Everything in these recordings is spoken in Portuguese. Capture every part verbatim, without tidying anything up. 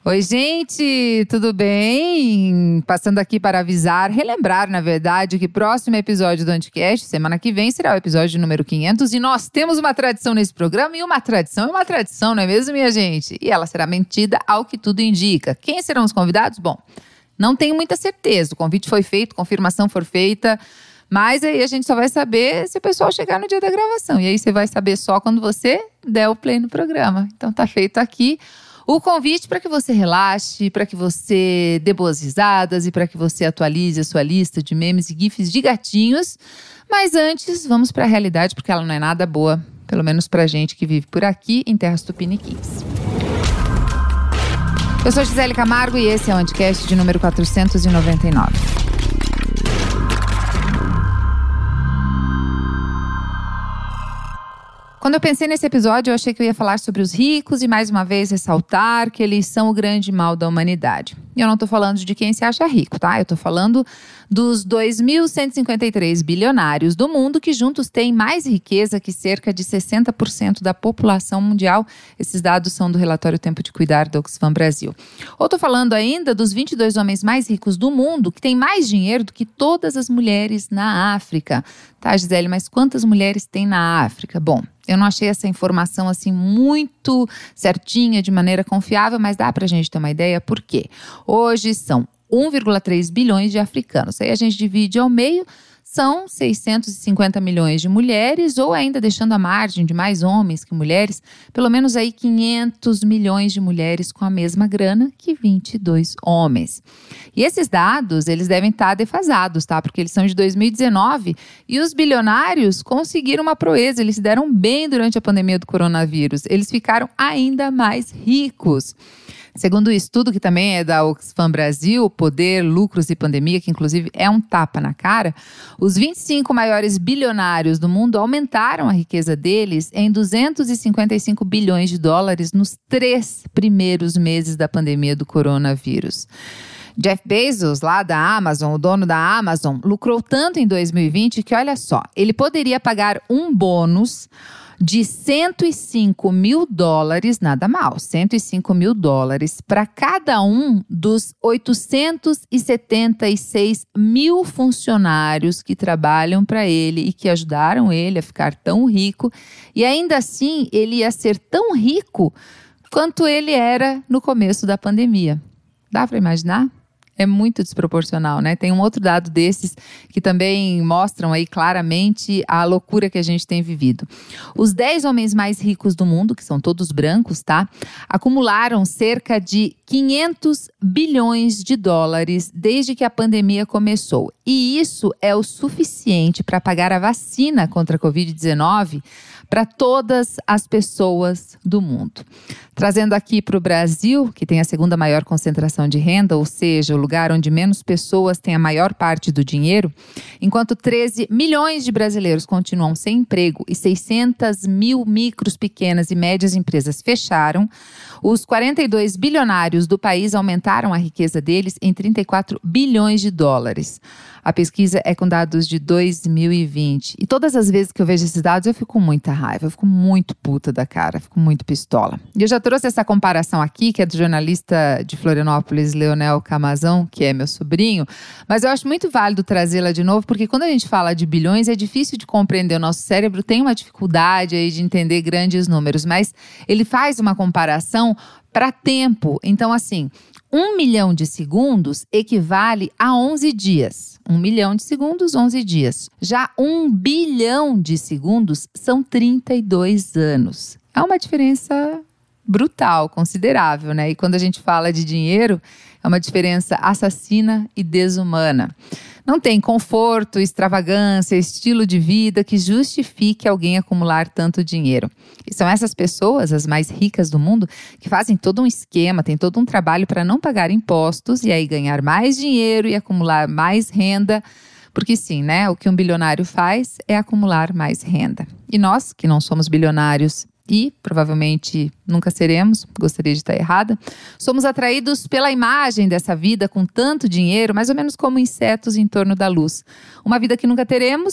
Oi, gente, tudo bem? Passando aqui para avisar, relembrar, na verdade, que próximo episódio do Anticast, semana que vem, será o episódio número quinhentos. E nós temos uma tradição nesse programa, e uma tradição é uma tradição, não é mesmo, minha gente? E ela será mantida ao que tudo indica. Quem serão os convidados? Bom, não tenho muita certeza. O convite foi feito, confirmação foi feita, mas aí a gente só vai saber se o pessoal chegar no dia da gravação. E aí você vai saber só quando você der o play no programa. Então tá feito aqui o convite para que você relaxe, para que você dê boas risadas e para que você atualize a sua lista de memes e gifs de gatinhos. Mas antes, vamos para a realidade, porque ela não é nada boa, pelo menos pra gente que vive por aqui em terras tupiniquins. Eu sou Gisele Camargo e esse é o Anticast de número quatrocentos e noventa e nove. Quando eu pensei nesse episódio, eu achei que eu ia falar sobre os ricos e, mais uma vez, ressaltar que eles são o grande mal da humanidade. E eu não tô falando de quem se acha rico, tá? Eu tô falando dos dois mil cento e cinquenta e três bilionários do mundo que juntos têm mais riqueza que cerca de sessenta por cento da população mundial. Esses dados são do relatório Tempo de Cuidar do Oxfam Brasil. Ou tô falando ainda dos vinte e dois homens mais ricos do mundo que têm mais dinheiro do que todas as mulheres na África. Tá, Gisele, mas quantas mulheres tem na África? Bom, eu não achei essa informação assim muito certinha, de maneira confiável, mas dá pra gente ter uma ideia por quê. Hoje são um vírgula três bilhões de africanos. Aí a gente divide ao meio, são seiscentos e cinquenta milhões de mulheres, ou ainda deixando a margem de mais homens que mulheres, pelo menos aí quinhentos milhões de mulheres com a mesma grana que vinte e dois homens. E esses dados, eles devem estar defasados, tá? Porque eles são de dois mil e dezenove e os bilionários conseguiram uma proeza, eles se deram bem durante a pandemia do coronavírus, eles ficaram ainda mais ricos. Segundo o estudo, que também é da Oxfam Brasil, Poder, Lucros e Pandemia, que inclusive é um tapa na cara, os vinte e cinco maiores bilionários do mundo aumentaram a riqueza deles em duzentos e cinquenta e cinco bilhões de dólares nos três primeiros meses da pandemia do coronavírus. Jeff Bezos, lá da Amazon, o dono da Amazon, lucrou tanto em dois mil e vinte que, olha só, ele poderia pagar um bônus de cento e cinco mil dólares, nada mal, cento e cinco mil dólares para cada um dos oitocentos e setenta e seis mil funcionários que trabalham para ele e que ajudaram ele a ficar tão rico. E ainda assim, ele ia ser tão rico quanto ele era no começo da pandemia. Dá para imaginar? É muito desproporcional, né? Tem um outro dado desses que também mostram aí claramente a loucura que a gente tem vivido. Os dez homens mais ricos do mundo, que são todos brancos, tá? Acumularam cerca de quinhentos bilhões de dólares desde que a pandemia começou. E isso é o suficiente para pagar a vacina contra a covid dezenove para todas as pessoas do mundo. Trazendo aqui para o Brasil, que tem a segunda maior concentração de renda, ou seja, o lugar onde menos pessoas têm a maior parte do dinheiro, enquanto treze milhões de brasileiros continuam sem emprego e seiscentas mil micros, pequenas e médias empresas fecharam, os quarenta e dois bilionários do país aumentaram a riqueza deles em trinta e quatro bilhões de dólares. A pesquisa é com dados de dois mil e vinte. E todas as vezes que eu vejo esses dados, eu fico com muita raiva, eu fico muito puta da cara, fico muito pistola. E eu já trouxe essa comparação aqui, que é do jornalista de Florianópolis, Leonel Camazão, que é meu sobrinho, mas eu acho muito válido trazê-la de novo, porque quando a gente fala de bilhões, é difícil de compreender. O nosso cérebro tem uma dificuldade aí de entender grandes números, mas ele faz uma comparação para tempo. Então, assim, um milhão de segundos equivale a onze dias. Um milhão de segundos, onze dias. Já um bilhão de segundos são trinta e dois anos. É uma diferença brutal, considerável, né? E quando a gente fala de dinheiro, é uma diferença assassina e desumana. Não tem conforto, extravagância, estilo de vida que justifique alguém acumular tanto dinheiro. E são essas pessoas, as mais ricas do mundo, que fazem todo um esquema, tem todo um trabalho para não pagar impostos e aí ganhar mais dinheiro e acumular mais renda. Porque sim, né? O que um bilionário faz é acumular mais renda. E nós, que não somos bilionários e provavelmente nunca seremos, gostaria de estar errada, somos atraídos pela imagem dessa vida com tanto dinheiro, mais ou menos como insetos em torno da luz. Uma vida que nunca teremos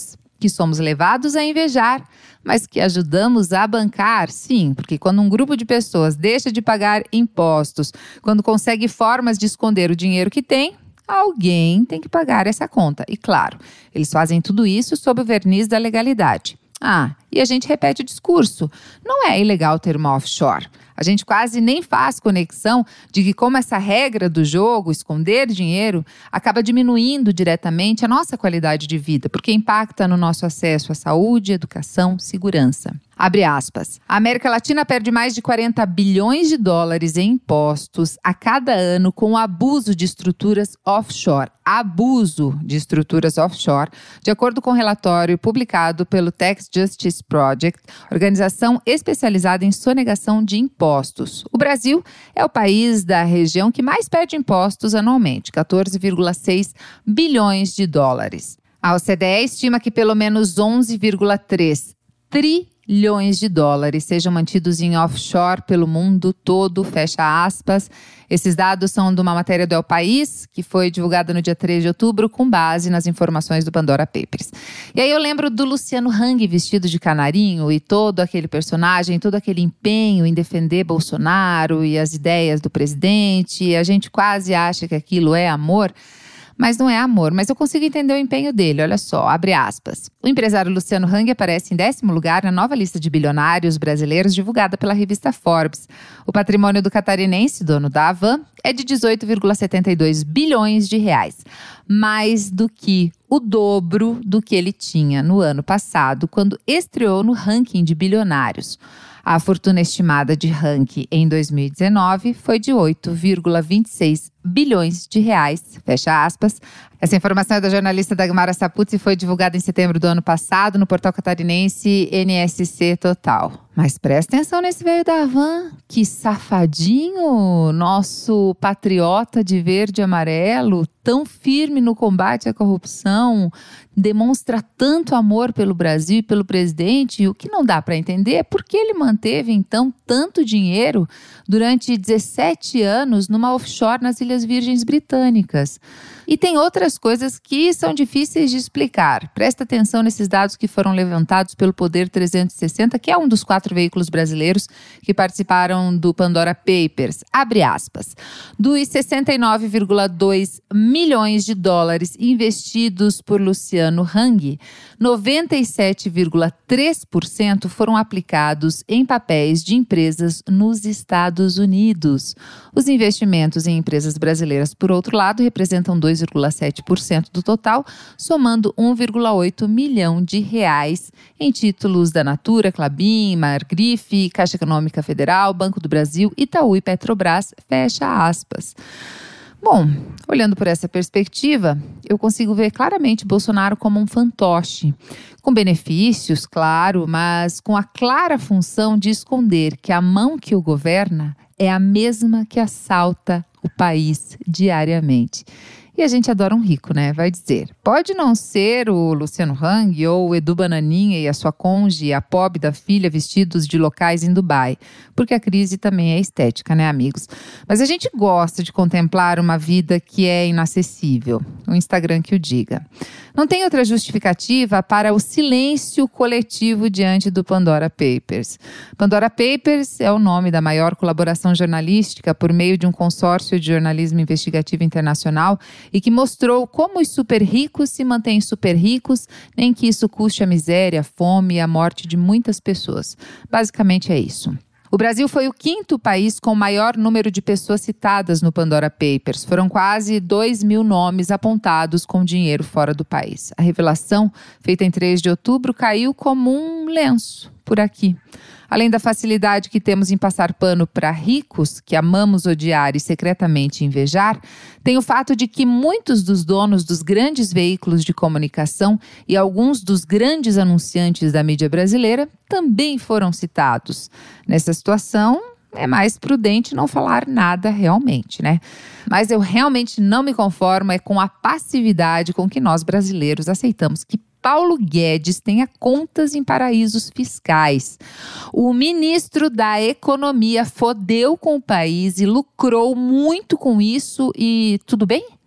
que somos levados a invejar, mas que ajudamos a bancar, sim, porque quando um grupo de pessoas deixa de pagar impostos, quando consegue formas de esconder o dinheiro que tem, alguém tem que pagar essa conta. E claro, eles fazem tudo isso sob o verniz da legalidade. Ah, e a gente repete o discurso. Não é ilegal ter uma offshore. A gente quase nem faz conexão de que como essa regra do jogo, esconder dinheiro, acaba diminuindo diretamente a nossa qualidade de vida, porque impacta no nosso acesso à saúde, educação, segurança. Abre aspas. A América Latina perde mais de quarenta bilhões de dólares em impostos a cada ano com o abuso de estruturas offshore. Abuso de estruturas offshore, de acordo com o um relatório publicado pelo Tax Justice Project, organização especializada em sonegação de impostos. O Brasil é o país da região que mais perde impostos anualmente, quatorze vírgula seis bilhões de dólares. A O C D E estima que pelo menos onze vírgula três trilhões de dólares sejam mantidos em offshore pelo mundo todo, fecha aspas. Esses dados são de uma matéria do El País, que foi divulgada no dia três de outubro, com base nas informações do Pandora Papers. E aí eu lembro do Luciano Hang vestido de canarinho e todo aquele personagem, todo aquele empenho em defender Bolsonaro e as ideias do presidente. E a gente quase acha que aquilo é amor. Mas não é amor, mas eu consigo entender o empenho dele, olha só, abre aspas. O empresário Luciano Hang aparece em décimo lugar na nova lista de bilionários brasileiros divulgada pela revista Forbes. O patrimônio do catarinense, dono da Havan, é de dezoito vírgula setenta e dois bilhões de reais. Mais do que o dobro do que ele tinha no ano passado, quando estreou no ranking de bilionários. A fortuna estimada de Hang em dois mil e dezenove foi de oito vírgula vinte e seis bilhões de reais, fecha aspas. Essa informação é da jornalista Dagmara Saputzi e foi divulgada em setembro do ano passado no portal catarinense N S C Total. Mas presta atenção nesse velho da Havan, que safadinho, nosso patriota de verde e amarelo, tão firme no combate à corrupção, demonstra tanto amor pelo Brasil e pelo presidente. E o que não dá para entender é por que ele manteve, então, tanto dinheiro durante dezessete anos numa offshore nas Ilhas Virgens Britânicas. E tem outras coisas que são difíceis de explicar. Presta atenção nesses dados que foram levantados pelo Poder trezentos e sessenta, que é um dos quatro veículos brasileiros que participaram do Pandora Papers. Abre aspas. Dos sessenta e nove vírgula dois milhões de dólares investidos por Luciano Hang, noventa e sete vírgula três por cento foram aplicados em papéis de empresas nos Estados Unidos. Os investimentos em empresas brasileiras, por outro lado, representam dois vírgula sete por cento do total, somando um vírgula oito milhão de reais em títulos da Natura, Klabin, Margrife, Caixa Econômica Federal, Banco do Brasil, Itaú e Petrobras, fecha aspas. Bom, olhando por essa perspectiva, eu consigo ver claramente Bolsonaro como um fantoche, com benefícios, claro, mas com a clara função de esconder que a mão que o governa é a mesma que assalta o país diariamente. E a gente adora um rico, né? Vai dizer. Pode não ser o Luciano Hang ou o Edu Bananinha e a sua cônjuge e a pobre da filha vestidos de locais em Dubai. Porque a crise também é estética, né, amigos? Mas a gente gosta de contemplar uma vida que é inacessível. O Instagram que o diga. Não tem outra justificativa para o silêncio coletivo diante do Pandora Papers. Pandora Papers é o nome da maior colaboração jornalística por meio de um consórcio de jornalismo investigativo internacional e que mostrou como os super ricos se mantêm super ricos, nem que isso custe a miséria, a fome e a morte de muitas pessoas. Basicamente é isso. O Brasil foi o quinto país com o maior número de pessoas citadas no Pandora Papers. Foram quase dois mil nomes apontados com dinheiro fora do país. A revelação, feita em três de outubro, caiu como um lenço por aqui. Além da facilidade que temos em passar pano para ricos, que amamos odiar e secretamente invejar, tem o fato de que muitos dos donos dos grandes veículos de comunicação e alguns dos grandes anunciantes da mídia brasileira também foram citados. Nessa situação, é mais prudente não falar nada realmente, né? Mas eu realmente não me conformo é com a passividade com que nós brasileiros aceitamos que Paulo Guedes tenha contas em paraísos fiscais. O ministro da Economia fodeu com o país e lucrou muito com isso e tudo bem?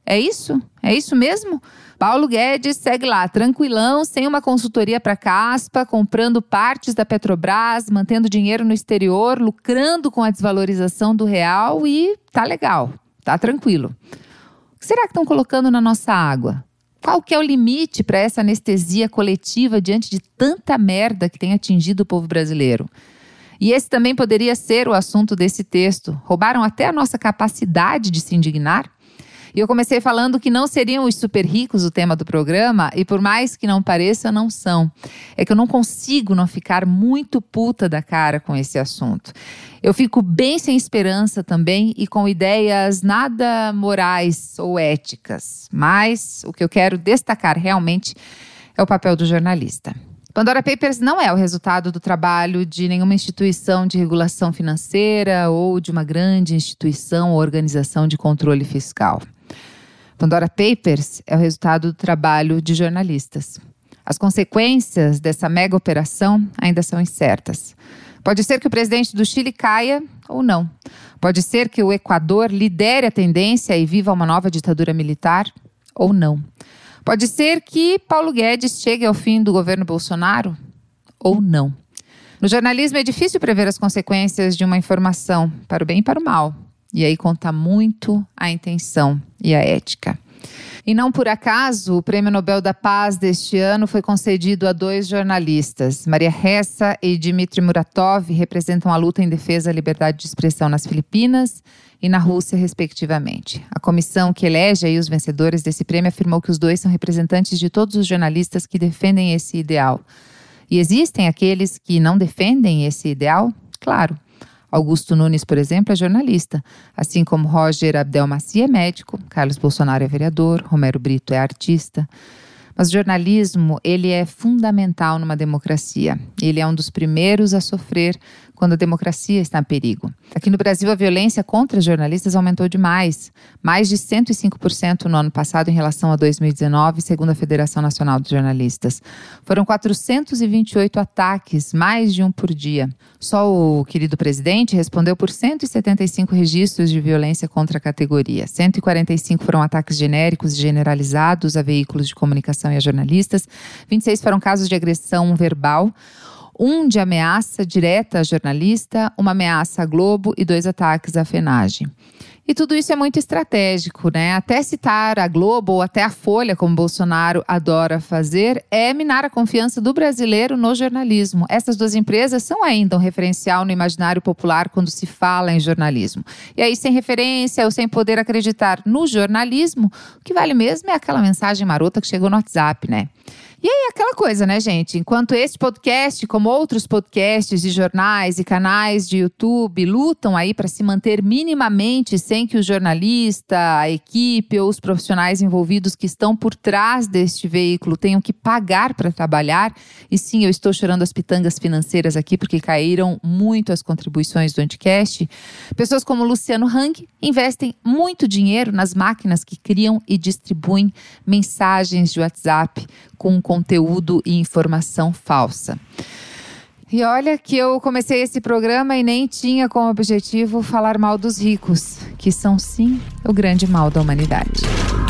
É isso? É isso mesmo? Paulo Guedes segue lá, tranquilão, sem uma consultoria para caspa, comprando partes da Petrobras, mantendo dinheiro no exterior, lucrando com a desvalorização do real e tá legal, tá tranquilo. O que será que estão colocando na nossa água? Qual que é o limite para essa anestesia coletiva diante de tanta merda que tem atingido o povo brasileiro? E esse também poderia ser o assunto desse texto. Roubaram até a nossa capacidade de se indignar? E eu comecei falando que não seriam os super ricos o tema do programa, e por mais que não pareça, não são. É que eu não consigo não ficar muito puta da cara com esse assunto. Eu fico bem sem esperança também e com ideias nada morais ou éticas. Mas o que eu quero destacar realmente é o papel do jornalista. Pandora Papers não é o resultado do trabalho de nenhuma instituição de regulação financeira ou de uma grande instituição ou organização de controle fiscal. Pandora Papers é o resultado do trabalho de jornalistas. As consequências dessa mega operação ainda são incertas. Pode ser que o presidente do Chile caia ou não. Pode ser que o Equador lidere a tendência e viva uma nova ditadura militar ou não. Pode ser que Paulo Guedes chegue ao fim do governo Bolsonaro ou não. No jornalismo é difícil prever as consequências de uma informação, para o bem e para o mal. E aí conta muito a intenção e a ética. E não por acaso, o Prêmio Nobel da Paz deste ano foi concedido a dois jornalistas. Maria Ressa e Dmitry Muratov representam a luta em defesa da liberdade de expressão nas Filipinas e na Rússia, respectivamente. A comissão que elege aí os vencedores desse prêmio afirmou que os dois são representantes de todos os jornalistas que defendem esse ideal. E existem aqueles que não defendem esse ideal? Claro. Augusto Nunes, por exemplo, é jornalista, assim como Roger Abdelmaci é médico, Carlos Bolsonaro é vereador, Romero Brito é artista. Mas o jornalismo, ele é fundamental numa democracia. Ele é um dos primeiros a sofrer quando a democracia está em perigo. Aqui no Brasil, a violência contra jornalistas aumentou demais. Mais de cento e cinco por cento no ano passado em relação a dois mil e dezenove, segundo a Federação Nacional dos Jornalistas. Foram quatrocentos e vinte e oito ataques, mais de um por dia. Só o querido presidente respondeu por cento e setenta e cinco registros de violência contra a categoria. cento e quarenta e cinco foram ataques genéricos e generalizados a veículos de comunicação e a jornalistas. vinte e seis foram casos de agressão verbal. Um de ameaça direta a jornalista, uma ameaça à Globo e dois ataques à FENAGE. E tudo isso é muito estratégico, né? Até citar a Globo ou até a Folha, como Bolsonaro adora fazer, é minar a confiança do brasileiro no jornalismo. Essas duas empresas são ainda um referencial no imaginário popular quando se fala em jornalismo. E aí, sem referência ou sem poder acreditar no jornalismo, o que vale mesmo é aquela mensagem marota que chegou no WhatsApp, né? E aí, aquela coisa, né, gente? Enquanto este podcast, como outros podcasts de jornais e canais de YouTube, lutam aí para se manter minimamente sem que o jornalista, a equipe ou os profissionais envolvidos que estão por trás deste veículo tenham que pagar para trabalhar. E sim, eu estou chorando as pitangas financeiras aqui porque caíram muito as contribuições do Anticast. Pessoas como Luciano Hang investem muito dinheiro nas máquinas que criam e distribuem mensagens de WhatsApp com conteúdo e informação falsa. E olha que eu comecei esse programa e nem tinha como objetivo falar mal dos ricos, que são sim o grande mal da humanidade.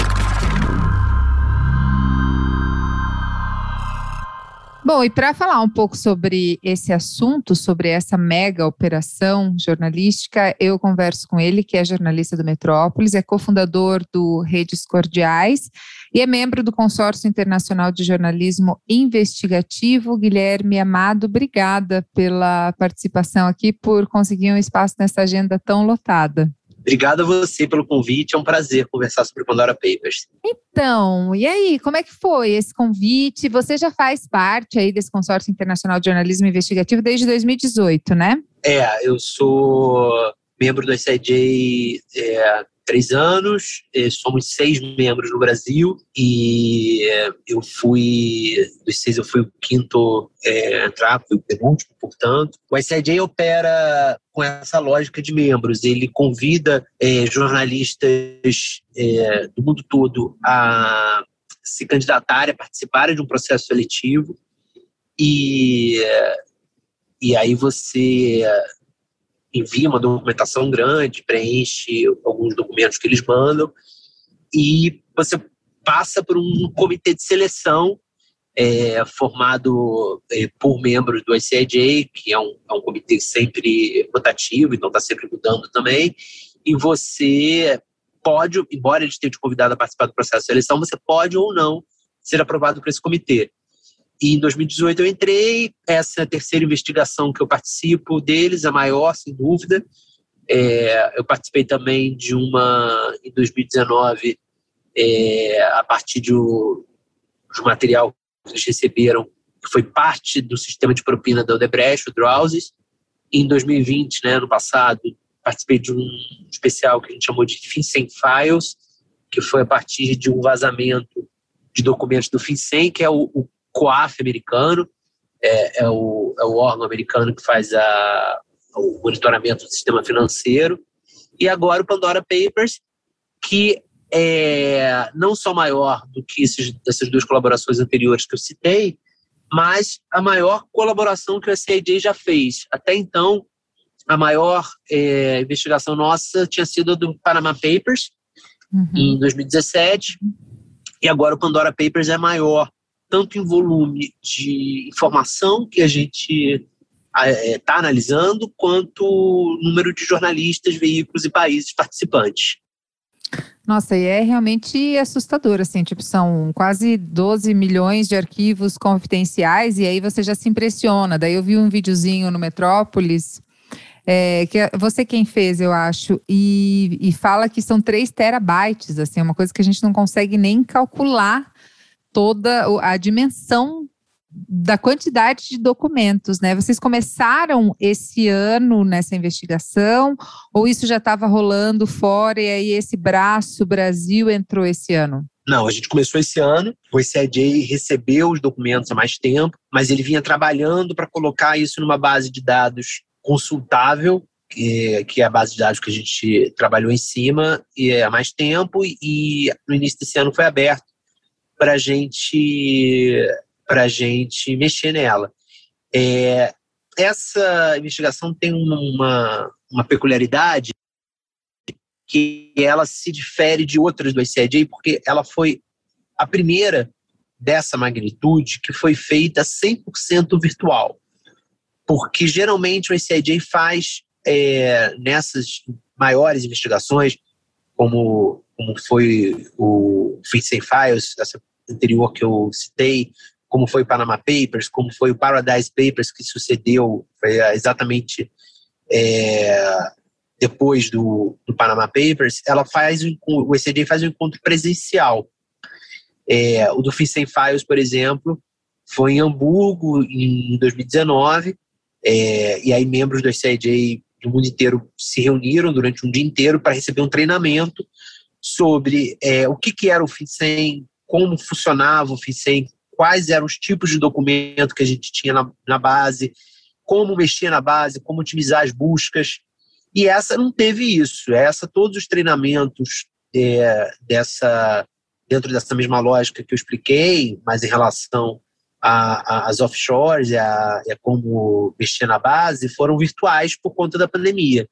Bom, e para falar um pouco sobre esse assunto, sobre essa mega operação jornalística, eu converso com ele, que é jornalista do Metrópolis, é cofundador do Redes Cordiais e é membro do Consórcio Internacional de Jornalismo Investigativo. Guilherme Amado, obrigada pela participação aqui, por conseguir um espaço nessa agenda tão lotada. Obrigado a você pelo convite, é um prazer conversar sobre Pandora Papers. Então, e aí, como é que foi esse convite? Você já faz parte aí desse Consórcio Internacional de Jornalismo Investigativo desde dois mil e dezoito, né? É, eu sou membro do I C J há é, três anos, somos seis membros no Brasil e eu fui, dos seis eu fui o quinto é, entrar, fui o penúltimo, portanto. O I C J opera com essa lógica de membros, ele convida é, jornalistas é, do mundo todo a se candidatarem, a participarem de um processo seletivo e, e aí você envia uma documentação grande, preenche alguns documentos que eles mandam e você passa por um comitê de seleção é, formado é, por membros do I C I J, que é um, é um comitê sempre rotativo, então está sempre mudando também, e você pode, embora eles tenham te convidado a participar do processo de seleção, você pode ou não ser aprovado por esse comitê. E em dois mil e dezoito eu entrei, essa é a terceira investigação que eu participo deles, a maior, sem dúvida. É, eu participei também de uma, em dois mil e dezenove, é, a partir de um, de um material que eles receberam, que foi parte do sistema de propina da Odebrecht, o Drowsys. E em dois mil e vinte, né, ano passado, participei de um especial que a gente chamou de FinCEN Files, que foi a partir de um vazamento de documentos do FinCEN, que é o, o COAF americano, é, é, o, é o órgão americano que faz a, o monitoramento do sistema financeiro. E agora o Pandora Papers, que é não só maior do que esses, essas duas colaborações anteriores que eu citei, mas a maior colaboração que o I C I J já fez. Até então, a maior é, investigação nossa tinha sido a do Panama Papers, uhum. em dois mil e dezessete, e agora o Pandora Papers é maior, tanto em volume de informação que a gente está é, analisando, quanto número de jornalistas, veículos e países participantes. Nossa, e é realmente assustador, assim, tipo, são quase doze milhões de arquivos confidenciais, e aí você já se impressiona. Daí eu vi um videozinho no Metrópolis, é, que é você quem fez, eu acho, e, e fala que são três terabytes, assim, uma coisa que a gente não consegue nem calcular toda a dimensão da quantidade de documentos, né? Vocês começaram esse ano nessa investigação, ou isso já estava rolando fora e aí esse braço Brasil entrou esse ano? Não, a gente começou esse ano, o I C I J recebeu os documentos há mais tempo, mas ele vinha trabalhando para colocar isso numa base de dados consultável, que, que é a base de dados que a gente trabalhou em cima e há mais tempo, e no início desse ano foi aberto para a gente... para a gente mexer nela. É, essa investigação tem uma, uma peculiaridade que ela se difere de outras do I C I J, porque ela foi a primeira dessa magnitude que foi feita cem por cento virtual. Porque geralmente o I C I J faz, é, nessas maiores investigações, como, como foi o FinCEN Files, essa anterior que eu citei, como foi o Panama Papers, como foi o Paradise Papers, que sucedeu, foi exatamente é, depois do, do Panama Papers, ela faz, o I C I J faz um encontro presencial. É, o do FinCEN Files, por exemplo, foi em Hamburgo, em dois mil e dezenove, é, e aí membros do I C I J do mundo inteiro se reuniram durante um dia inteiro para receber um treinamento sobre é, o que, que era o FinCEN, como funcionava o FinCEN, quais eram os tipos de documento que a gente tinha na, na base, como mexer na base, como otimizar as buscas. E essa não teve isso. Essa, todos os treinamentos é, dessa, dentro dessa mesma lógica que eu expliquei, mas em relação às offshores e a, a como mexer na base, foram virtuais por conta da pandemia.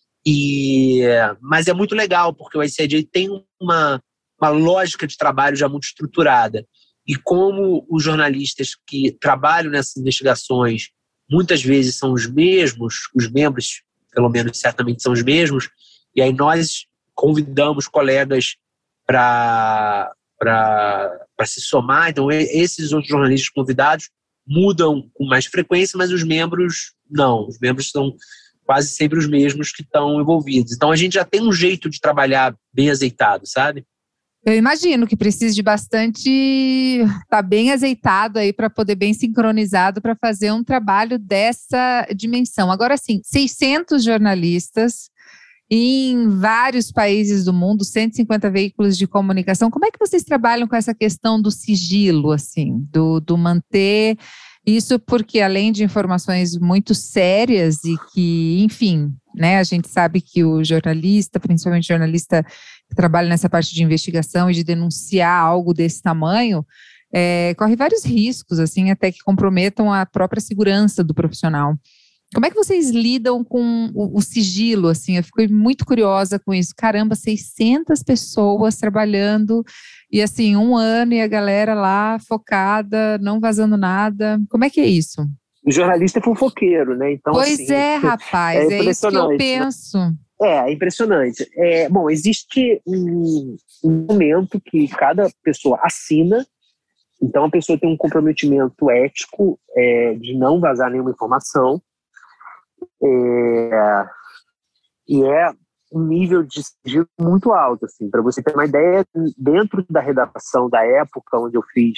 E, mas é muito legal, porque o I C I J tem uma, uma lógica de trabalho já muito estruturada. E como os jornalistas que trabalham nessas investigações muitas vezes são os mesmos, os membros, pelo menos certamente são os mesmos, e aí nós convidamos colegas para para se somar. Então esses outros jornalistas convidados mudam com mais frequência, mas os membros não. Os membros são quase sempre os mesmos que estão envolvidos. Então a gente já tem um jeito de trabalhar bem azeitado, sabe? Eu imagino que precisa de bastante, tá bem azeitado aí para poder bem sincronizado para fazer um trabalho dessa dimensão. Agora sim, seiscentos jornalistas em vários países do mundo, cento e cinquenta veículos de comunicação. Como é que vocês trabalham com essa questão do sigilo, assim, do, do manter isso? Porque além de informações muito sérias e que, enfim, né, a gente sabe que o jornalista, principalmente jornalista que trabalha nessa parte de investigação e de denunciar algo desse tamanho, é, corre vários riscos, assim, até que comprometam a própria segurança do profissional. Como é que vocês lidam com o, o sigilo, assim? Eu fico muito curiosa com isso. Caramba, seiscentas pessoas trabalhando e, assim, um ano e a galera lá focada, não vazando nada. Como é que é isso? O jornalista é fofoqueiro, né? Então, pois assim, é, rapaz, é é isso que eu impressionante, penso. Né? É, é impressionante. É, bom, existe um, um momento que cada pessoa assina, então a pessoa tem um comprometimento ético é, de não vazar nenhuma informação, é, e é um nível de sigilo muito alto, assim, para você ter uma ideia, dentro da redação da época onde eu fiz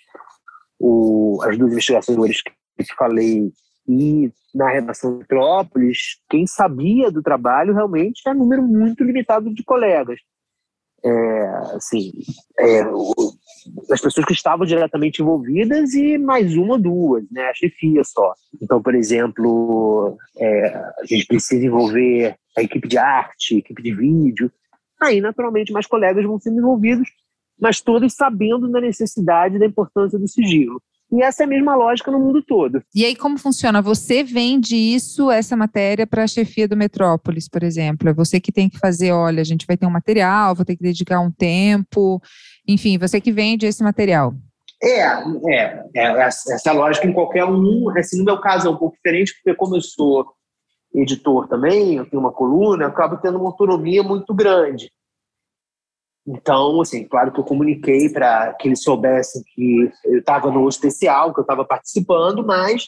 o, as duas investigações que eu te falei, e na redação de Metrópolis, quem sabia do trabalho realmente é um número muito limitado de colegas. É, assim, é, o, as pessoas que estavam diretamente envolvidas e mais uma ou duas, né, a chefia só. Então, por exemplo, é, a gente precisa envolver a equipe de arte, a equipe de vídeo. Aí, naturalmente, mais colegas vão sendo envolvidos, mas todos sabendo da necessidade e da importância do sigilo. E essa é a mesma lógica no mundo todo. E aí, como funciona? Você vende isso, essa matéria, para a chefia do Metrópolis, por exemplo? É você que tem que fazer, olha, a gente vai ter um material, vou ter que dedicar um tempo, enfim, você que vende esse material. É, é, é essa lógica em qualquer um. Assim, no meu caso é um pouco diferente, porque como eu sou editor também, eu tenho uma coluna, eu acabo tendo uma autonomia muito grande. Então, assim, claro que eu comuniquei para que eles soubessem que eu estava no especial, que eu estava participando, mas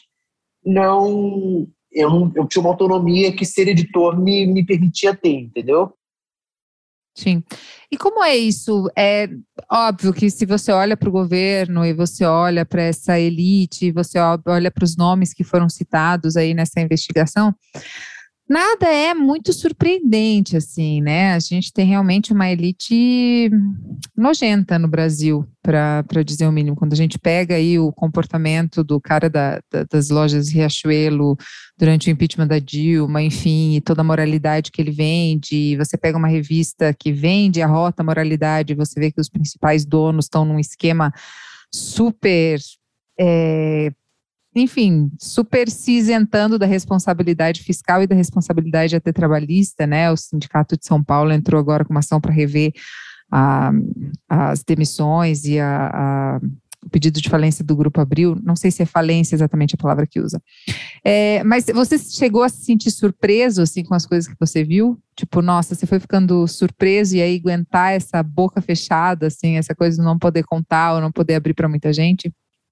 não, eu, não, eu tinha uma autonomia que ser editor me, me permitia ter, entendeu? Sim. E como é isso? É óbvio que se você olha para o governo e você olha para essa elite, você olha para os nomes que foram citados aí nessa investigação, nada é muito surpreendente, assim, né? A gente tem realmente uma elite nojenta no Brasil, para dizer o mínimo. Quando a gente pega aí o comportamento do cara da, da, das lojas Riachuelo durante o impeachment da Dilma, enfim, e toda a moralidade que ele vende, você pega uma revista que vende a rota moralidade, você vê que os principais donos estão num esquema super... É, enfim, super se isentando da responsabilidade fiscal e da responsabilidade até trabalhista, né? O Sindicato de São Paulo entrou agora com uma ação para rever a, as demissões e a, a, o pedido de falência do Grupo Abril. Não sei se é falência exatamente a palavra que usa. É, mas você chegou a se sentir surpreso, assim, com as coisas que você viu? Tipo, nossa, você foi ficando surpreso e aí aguentar essa boca fechada, assim, essa coisa de não poder contar ou não poder abrir para muita gente?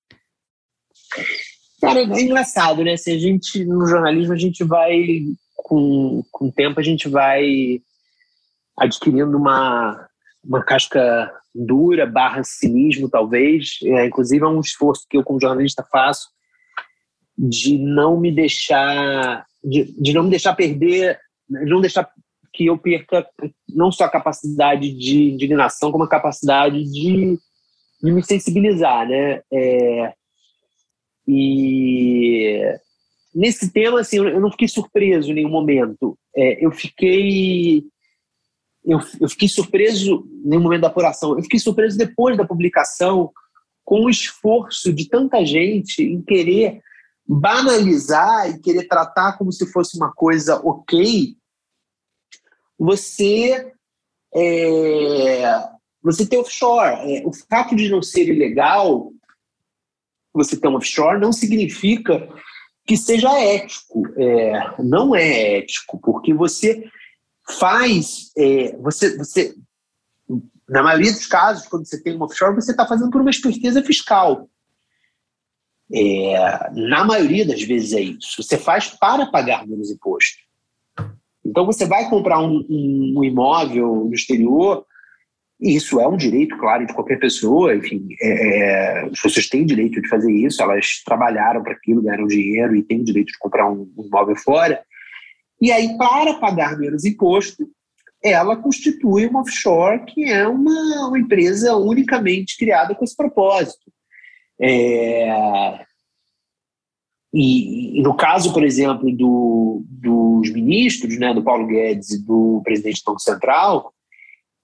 Cara, é engraçado, né? Se a gente, no jornalismo, a gente vai, com, com o tempo, a gente vai adquirindo uma, uma casca dura, barra cinismo, talvez. É, inclusive, é um esforço que eu, como jornalista, faço de não me deixar, de, de não me deixar perder, de não deixar que eu perca não só a capacidade de indignação, como a capacidade de, de me sensibilizar, né? É, E nesse tema, assim, eu não fiquei surpreso em nenhum momento. É, eu fiquei eu, eu fiquei surpreso em nenhum momento da apuração. Eu fiquei surpreso depois da publicação com o esforço de tanta gente em querer banalizar e querer tratar como se fosse uma coisa ok. Você é, você ter offshore. É, o fato de não ser ilegal você ter um offshore não significa que seja ético. É, não é ético, porque você faz... É, você, você, na maioria dos casos, quando você tem um offshore, você está fazendo por uma esperteza fiscal. É, na maioria das vezes é isso. Você faz para pagar menos imposto. Então, você vai comprar um, um, um imóvel no exterior... E isso é um direito, claro, de qualquer pessoa, enfim, é, as pessoas têm direito de fazer isso, elas trabalharam para aquilo, ganharam dinheiro e têm o direito de comprar um, um imóvel fora. E aí, para pagar menos imposto, ela constitui uma offshore que é uma, uma empresa unicamente criada com esse propósito. É, e, e no caso, por exemplo, do, dos ministros, né, do Paulo Guedes e do presidente do Banco Central,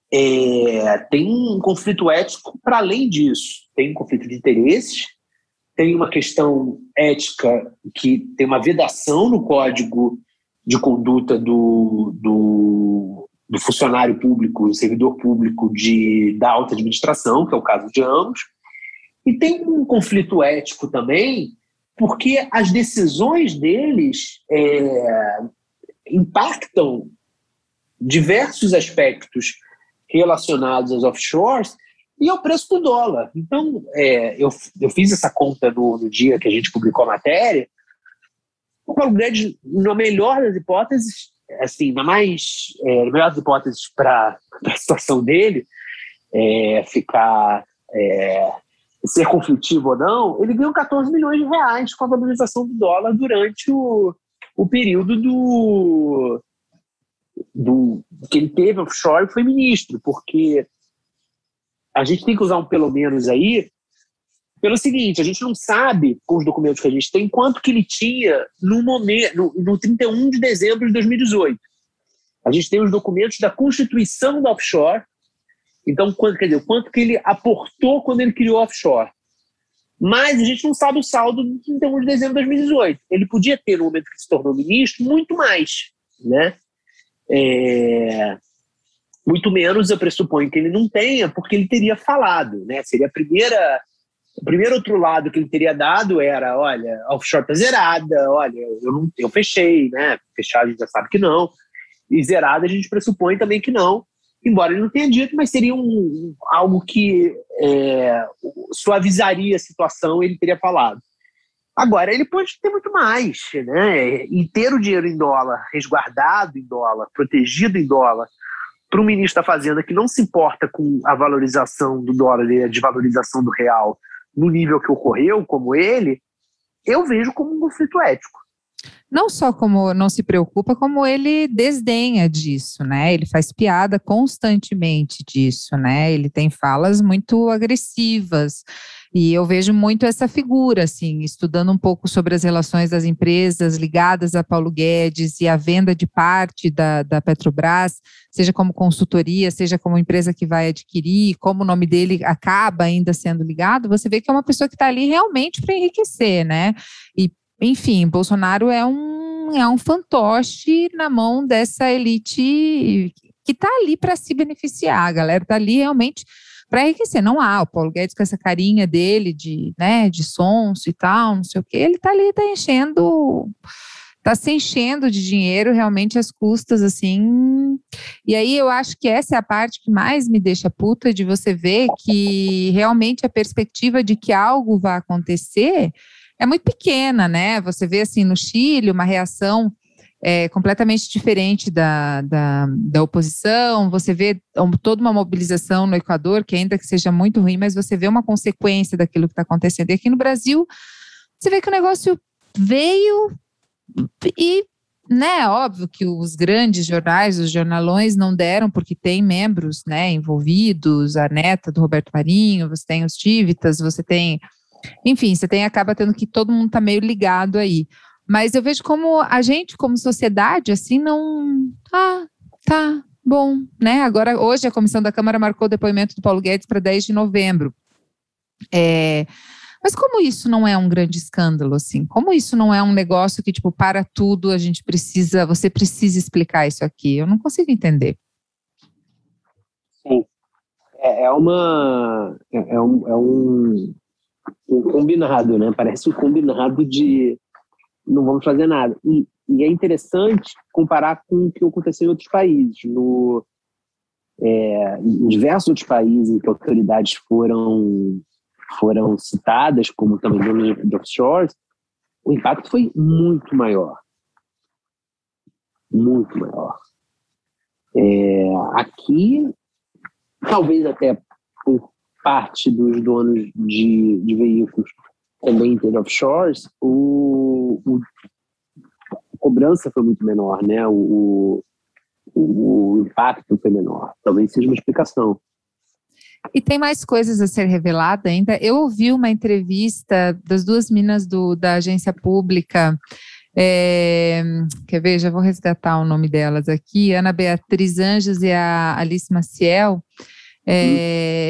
É, tem um conflito ético para além disso. Tem um conflito de interesses, tem uma questão ética que tem uma vedação no código de conduta do, do, do funcionário público, do servidor público de, da alta administração, que é o caso de ambos. E tem um conflito ético também, porque as decisões deles é, impactam diversos aspectos relacionados aos offshores e ao preço do dólar. Então, é, eu, eu fiz essa conta no, no dia que a gente publicou a matéria. O Paulo Guedes, na melhor das hipóteses, assim, na mais é, na melhor das hipóteses para a situação dele, é, ficar é, ser conflitivo ou não, ele ganhou catorze milhões de reais com a valorização do dólar durante o, o período do, do que ele teve offshore e foi ministro, porque a gente tem que usar um pelo menos aí pelo seguinte, a gente não sabe, com os documentos que a gente tem, quanto que ele tinha no, momento, no, no trinta e um de dezembro de dois mil e dezoito. A gente tem os documentos da constituição da offshore, então, quanto, quer dizer, quanto que ele aportou quando ele criou a offshore. Mas a gente não sabe o saldo do trinta e um de dezembro de dois mil e dezoito. Ele podia ter, no momento que se tornou ministro, muito mais, né? É... Muito menos, eu pressuponho que ele não tenha, porque ele teria falado, né? Seria a primeira... O primeiro outro lado que ele teria dado era, olha, a offshore está zerada, olha, eu, não, eu fechei, né? Fechar a gente já sabe que não. E zerada a gente pressupõe também que não, embora ele não tenha dito, mas seria um, algo que é, suavizaria a situação, ele teria falado. Agora, ele pode ter muito mais, né? E ter o dinheiro em dólar, resguardado em dólar, protegido em dólar, para um ministro da Fazenda que não se importa com a valorização do dólar e a desvalorização do real no nível que ocorreu, como ele, eu vejo como um conflito ético. Não só como não se preocupa, como ele desdenha disso, né? Ele faz piada constantemente disso, né? Ele tem falas muito agressivas. E eu vejo muito essa figura, assim, estudando um pouco sobre as relações das empresas ligadas a Paulo Guedes e a venda de parte da, da Petrobras, seja como consultoria, seja como empresa que vai adquirir, como o nome dele acaba ainda sendo ligado, você vê que é uma pessoa que está ali realmente para enriquecer, né? E, enfim, Bolsonaro é um, é um fantoche na mão dessa elite que está ali para se beneficiar, a galera está ali realmente para enriquecer. Não há o Paulo Guedes com essa carinha dele de, né, de sonso e tal, não sei o quê, ele está ali, está enchendo, está se enchendo de dinheiro realmente às custas, assim. E aí eu acho que essa é a parte que mais me deixa puta, de você ver que realmente a perspectiva de que algo vai acontecer é muito pequena, né? Você vê assim no Chile uma reação É, completamente diferente da, da, da oposição, você vê um, toda uma mobilização no Equador, que ainda que seja muito ruim, mas você vê uma consequência daquilo que está acontecendo. E aqui no Brasil, você vê que o negócio veio e, né, óbvio que os grandes jornais, os jornalões não deram, porque tem membros, né, envolvidos, a neta do Roberto Marinho, você tem os Tívitas, você tem, enfim, você tem, acaba tendo que todo mundo está meio ligado aí. Mas eu vejo como a gente, como sociedade, assim, não... Ah, tá, bom, né? Agora, hoje, a comissão da Câmara marcou o depoimento do Paulo Guedes para dez de novembro. É, mas como isso não é um grande escândalo, assim? Como isso não é um negócio que, tipo, para tudo, a gente precisa... Você precisa explicar isso aqui? Eu não consigo entender. Sim. É, é uma... É, é, um, é um, um combinado, né? Parece um combinado de... não vamos fazer nada. E, e é interessante comparar com o que aconteceu em outros países. No, é, em diversos outros países em que autoridades foram, foram citadas, como também donos de offshores, o impacto foi muito maior. Muito maior. É, aqui, talvez até por parte dos donos de, de veículos também ter offshores, o, o, a cobrança foi muito menor, né? O, o, o impacto foi menor. Talvez seja uma explicação. E tem mais coisas a ser revelada ainda. Eu ouvi uma entrevista das duas meninas do, da agência pública, é, quer ver, já vou resgatar o nome delas aqui, Ana Beatriz Anjos e a Alice Maciel, é, hum.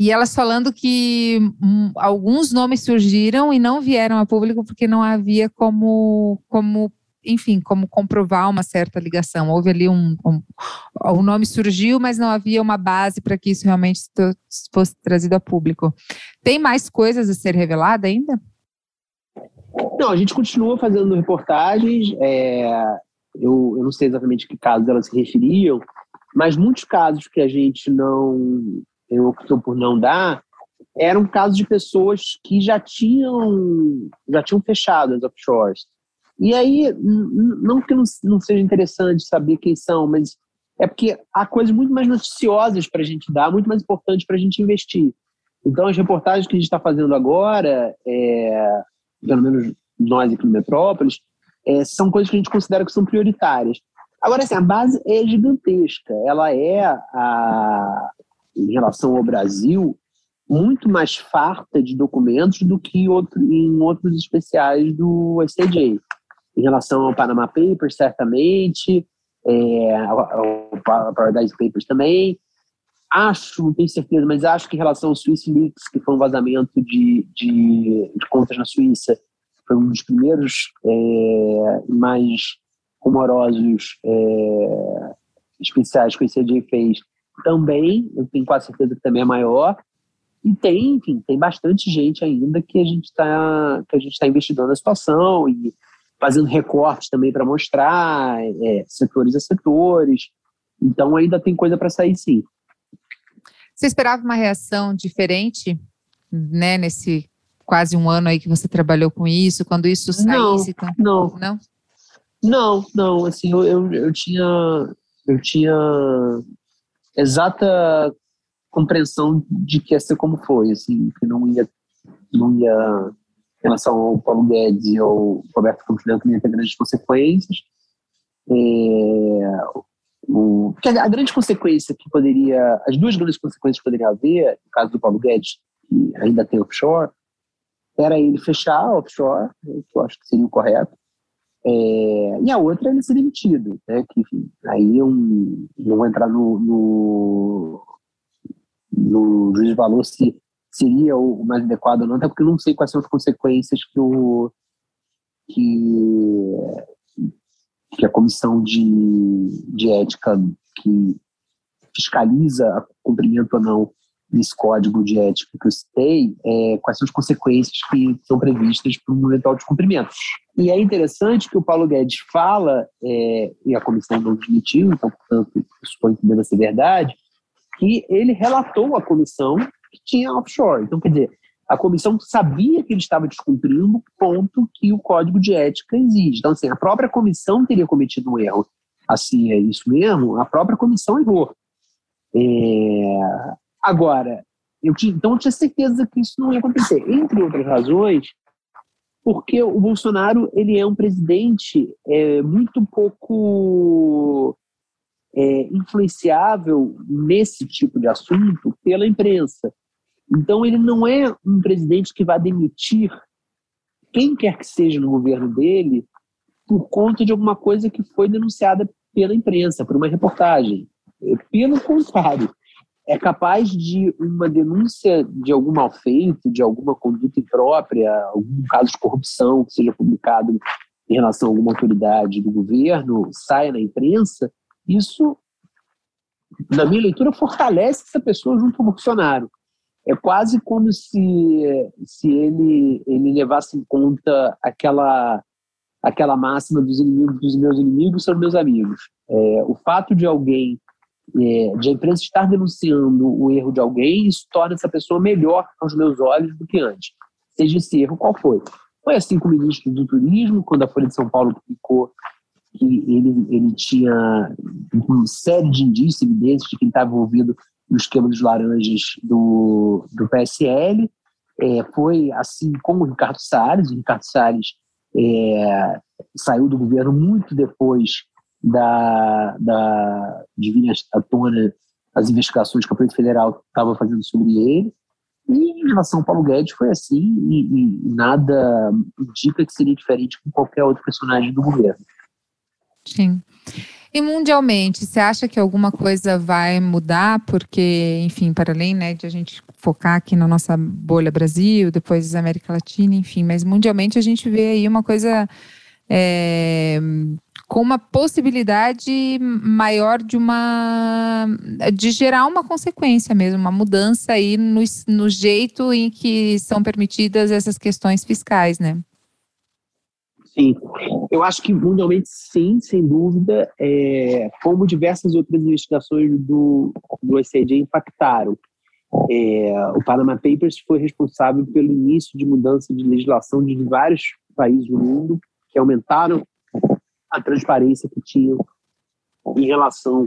E elas falando que hum, alguns nomes surgiram e não vieram a público porque não havia como, como, enfim, como comprovar uma certa ligação. Houve ali um, um... O nome surgiu, mas não havia uma base para que isso realmente fosse trazido a público. Tem mais coisas a ser revelada ainda? Não, a gente continua fazendo reportagens. É, eu, eu não sei exatamente que casos elas se referiam, mas muitos casos que a gente não... eu optou por não dar, eram casos de pessoas que já tinham, já tinham fechado as offshores. E aí, n- não que não, não seja interessante saber quem são, mas é porque há coisas muito mais noticiosas para a gente dar, muito mais importantes para a gente investir. Então, as reportagens que a gente está fazendo agora, é, pelo menos nós aqui no Metrópolis, é, são coisas que a gente considera que são prioritárias. Agora, assim, a base é gigantesca. Ela é, a, em relação ao Brasil, muito mais farta de documentos do que outro, em outros especiais do S T J. Em relação ao Panama Papers, certamente, é, ao, ao Paradise Papers também. Acho, não tenho certeza, mas acho que em relação ao Swiss Leaks, que foi um vazamento de, de, de contas na Suíça, foi um dos primeiros é, mais rumorosos é, especiais que o I C J fez. Também, eu tenho quase certeza que também é maior. E tem, enfim, tem bastante gente ainda que a gente está que a gente está investigando na situação e fazendo recortes também para mostrar é, setores a setores. Então ainda tem coisa para sair, sim. Você esperava uma reação diferente, né, nesse quase um ano aí que você trabalhou com isso, quando isso saísse? Não, não, não, não, não. Assim, eu, eu, eu tinha, eu tinha exata compreensão de que ia ser como foi, assim, que não ia, não ia, em relação ao Paulo Guedes e ao Roberto Campos Neto, não ia ter grandes consequências. É, o, porque a, a grande consequência que poderia, as duas grandes consequências que poderia haver, no caso do Paulo Guedes, que ainda tem offshore, era ele fechar a offshore, que eu acho que seria o correto, é, e a outra é ele ser demitido, né, que, enfim, aí eu não vou entrar no, no no juízo de valor se seria o mais adequado ou não, até porque eu não sei quais são as consequências que, o, que, que a comissão de, de ética que fiscaliza o cumprimento ou não desse código de ética que eu citei, é, quais são as consequências que são previstas para um eventual descumprimento. E é interessante que o Paulo Guedes fala, é, e a comissão não admitiu, então, portanto, eu suponho que deva ser verdade, que ele relatou à comissão que tinha offshore. Então, quer dizer, a comissão sabia que ele estava descumprindo o ponto que o código de ética exige. Então, assim, a própria comissão teria cometido um erro. Assim, é isso mesmo? A própria comissão errou. É... Agora, eu tinha, então eu tinha certeza que isso não ia acontecer. Entre outras razões, porque o Bolsonaro ele é um presidente é, muito pouco... É, influenciável nesse tipo de assunto pela imprensa. Então, ele não é um presidente que vai demitir quem quer que seja no governo dele por conta de alguma coisa que foi denunciada pela imprensa, por uma reportagem. Pelo contrário, é capaz de uma denúncia de algum mal feito, de alguma conduta imprópria, algum caso de corrupção que seja publicado em relação a alguma autoridade do governo, saia na imprensa. Isso, na minha leitura, fortalece essa pessoa junto ao Bolsonaro. É quase como se, se ele, ele levasse em conta aquela, aquela máxima dos inimigos dos meus inimigos são meus amigos. É, o fato de alguém, é, de a imprensa estar denunciando o erro de alguém, isso torna essa pessoa melhor aos meus olhos do que antes. Seja esse erro qual foi. Foi assim com o ministro do Turismo, quando a Folha de São Paulo publicou que ele, ele tinha uma série de indícios, evidências de que ele estava envolvido no esquema dos laranjas do, do P S L. É, foi assim com o Ricardo Salles. O Ricardo Salles é, saiu do governo muito depois da, da, de vir à tona as investigações que a Polícia Federal estava fazendo sobre ele. E em relação ao Paulo Guedes foi assim, e, e nada indica que seria diferente com qualquer outro personagem do governo. Sim. E mundialmente, você acha que alguma coisa vai mudar? Porque, enfim, para além, né, de a gente focar aqui na nossa bolha Brasil, depois América Latina, enfim, mas mundialmente a gente vê aí uma coisa é, com uma possibilidade maior de uma de gerar uma consequência mesmo, uma mudança aí no, no jeito em que são permitidas essas questões fiscais, né? Sim, eu acho que mundialmente sim, sem dúvida, é, como diversas outras investigações do, do O E C D impactaram. É, o Panama Papers foi responsável pelo início de mudança de legislação de vários países do mundo que aumentaram a transparência que tinham em relação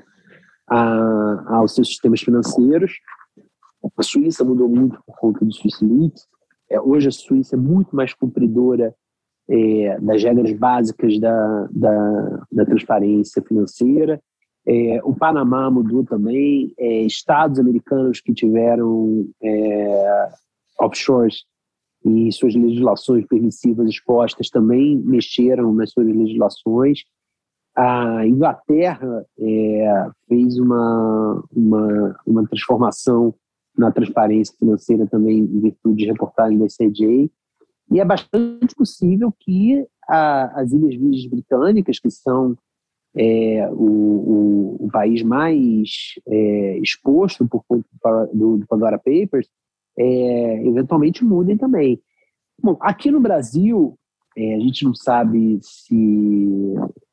a, aos seus sistemas financeiros. A Suíça mudou muito por conta do Swiss Leaks. É, hoje a Suíça é muito mais cumpridora É, das regras básicas da, da, da transparência financeira. É, o Panamá mudou também. É, estados americanos que tiveram é, offshores e suas legislações permissivas expostas também mexeram nas suas legislações. A Inglaterra é, fez uma, uma, uma transformação na transparência financeira também em virtude de reportagem da C J. E é bastante possível que a, as Ilhas Virgens Britânicas, que são é, o, o, o país mais é, exposto por conta do, do Pandora Papers, é, eventualmente mudem também. Bom, aqui no Brasil, é, a gente não sabe se,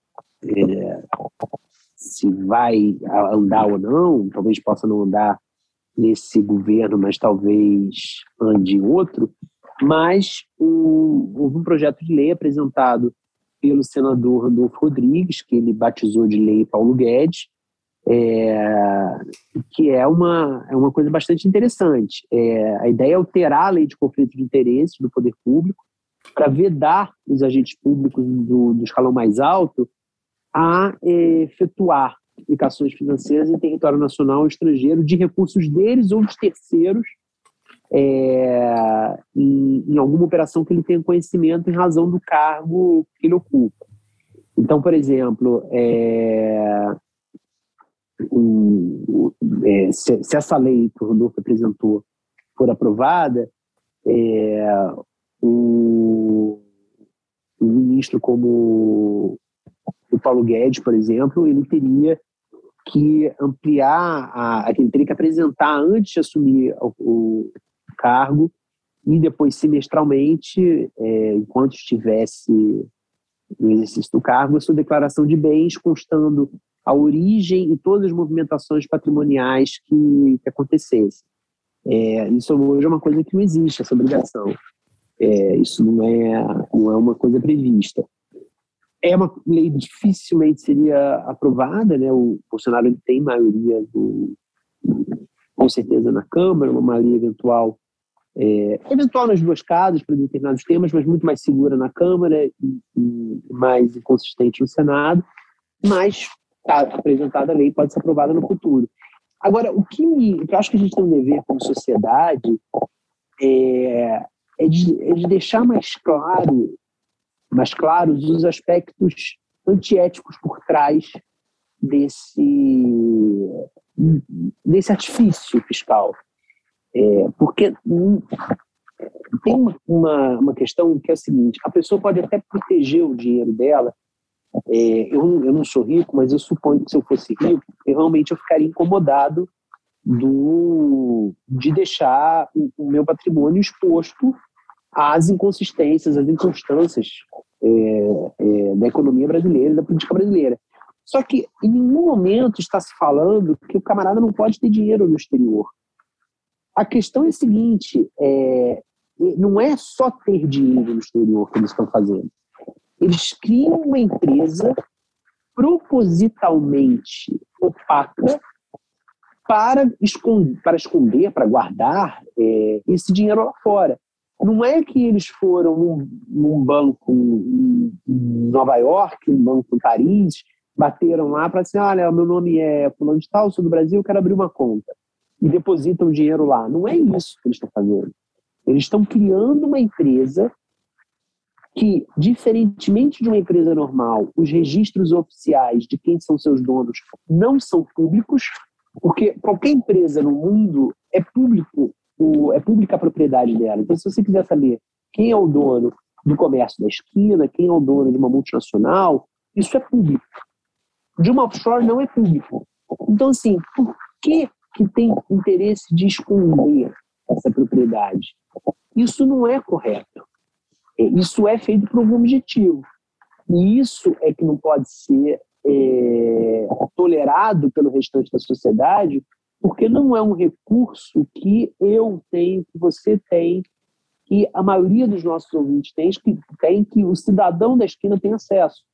é, se vai andar ou não, talvez possa não andar nesse governo, mas talvez ande em outro. Mas um, houve um projeto de lei apresentado pelo senador Randolfo Rodrigues, que ele batizou de Lei Paulo Guedes, é, que é uma, é uma coisa bastante interessante. É, a ideia é alterar a lei de conflito de interesses do poder público para vedar os agentes públicos do, do escalão mais alto a é, efetuar aplicações financeiras em território nacional ou estrangeiro de recursos deles ou de terceiros, É, em, em alguma operação que ele tenha conhecimento em razão do cargo que ele ocupa. Então, por exemplo, é, um, é, se, se essa lei que o Rodolfo apresentou for aprovada, é, o, um ministro como o Paulo Guedes, por exemplo, ele teria que ampliar, a, ele teria que apresentar antes de assumir o, o cargo e depois semestralmente, é, enquanto estivesse no exercício do cargo, a sua declaração de bens constando a origem e todas as movimentações patrimoniais que, que acontecessem. É, isso hoje é uma coisa que não existe, essa obrigação. É, isso não é, não é uma coisa prevista. É uma lei que dificilmente seria aprovada, né? O Bolsonaro ele tem maioria, do, com certeza, na Câmara, uma maioria eventual É, eventual nas duas casas para determinados temas, mas muito mais segura na Câmara e, e mais inconsistente no Senado, mas tá apresentada a lei pode ser aprovada no futuro. Agora, o que, me, o que eu acho que a gente tem um dever como sociedade é, é, de, é de deixar mais claro, mais claros os aspectos antiéticos por trás desse, desse artifício fiscal. É, porque hum, tem uma, uma, uma questão que é a seguinte: a pessoa pode até proteger o dinheiro dela. É, eu, eu não sou rico, mas eu suponho que se eu fosse rico, eu, realmente eu ficaria incomodado do, de deixar o, o meu patrimônio exposto às inconsistências, às inconstâncias é, é, da economia brasileira e da política brasileira. Só que em nenhum momento está se falando que o camarada não pode ter dinheiro no exterior. A questão é a seguinte, é, não é só ter dinheiro no exterior que eles estão fazendo. Eles criam uma empresa propositalmente opaca para esconder, para, esconder, para guardar é, esse dinheiro lá fora. Não é que eles foram num, num banco em Nova York, num banco em Paris, bateram lá para dizer, olha, meu nome é fulano de tal, sou do Brasil, eu quero abrir uma conta. E depositam o dinheiro lá. Não é isso que eles estão fazendo. Eles estão criando uma empresa que, diferentemente de uma empresa normal, os registros oficiais de quem são seus donos não são públicos, porque qualquer empresa no mundo é público, é pública a propriedade dela. Então, se você quiser saber quem é o dono do comércio da esquina, quem é o dono de uma multinacional, isso é público. De uma offshore não é público. Então, assim, por que que tem interesse de esconder essa propriedade? Isso não é correto. Isso é feito por algum objetivo. E isso é que não pode ser é, tolerado pelo restante da sociedade, porque não é um recurso que eu tenho, que você tem, que a maioria dos nossos ouvintes tem, que, tem, que o cidadão da esquina tem acesso.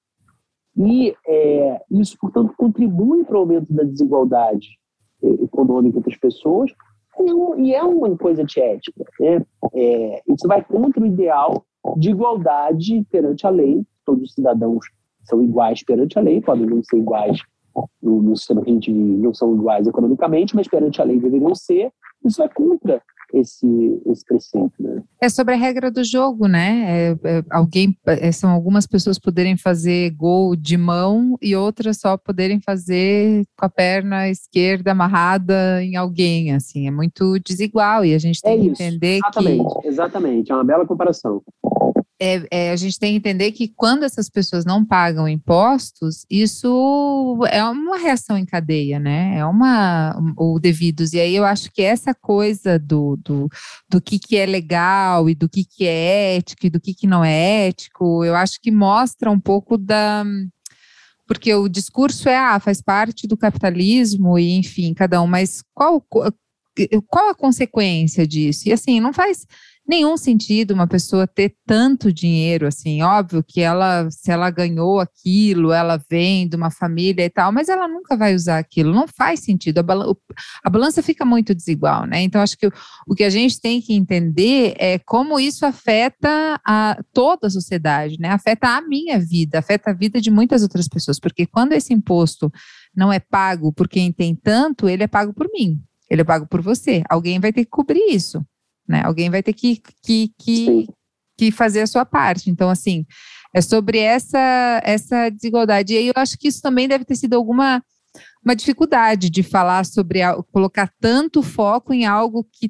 E é, isso, portanto, contribui para o aumento da desigualdade econômica entre as pessoas, e, um, e é uma coisa antiética. Né? É, isso vai contra o ideal de igualdade perante a lei. Todos os cidadãos são iguais perante a lei, podem não ser iguais no, no sistema que a gente vive, não são iguais economicamente, mas perante a lei deveriam ser. Isso vai contra esse, esse preceito, né? É sobre a regra do jogo, né? É, é, alguém, é, são algumas pessoas poderem fazer gol de mão e outras só poderem fazer com a perna esquerda amarrada em alguém, assim. É muito desigual e a gente tem é que isso, entender exatamente, que... Exatamente, é uma bela comparação. É, é, a gente tem que entender que quando essas pessoas não pagam impostos, isso é uma reação em cadeia, né? É uma, o devidos. E aí eu acho que essa coisa do, do, do que, que é legal e do que, que é ético e do que, que não é ético, eu acho que mostra um pouco da... Porque o discurso é, ah, faz parte do capitalismo e, enfim, cada um, mas qual, qual a consequência disso? E assim, não faz... nenhum sentido uma pessoa ter tanto dinheiro, assim, óbvio que ela, se ela ganhou aquilo, ela vem de uma família e tal, mas ela nunca vai usar aquilo, não faz sentido, a, balan- a balança fica muito desigual, né? Então, acho que o, o que a gente tem que entender é como isso afeta a toda a sociedade, né? Afeta a minha vida, afeta a vida de muitas outras pessoas, porque quando esse imposto não é pago por quem tem tanto, ele é pago por mim, ele é pago por você, alguém vai ter que cobrir isso. Né? Alguém vai ter que, que, que, que fazer a sua parte. Então, assim, é sobre essa, essa desigualdade. E aí eu acho que isso também deve ter sido alguma uma dificuldade de falar sobre, colocar tanto foco em algo que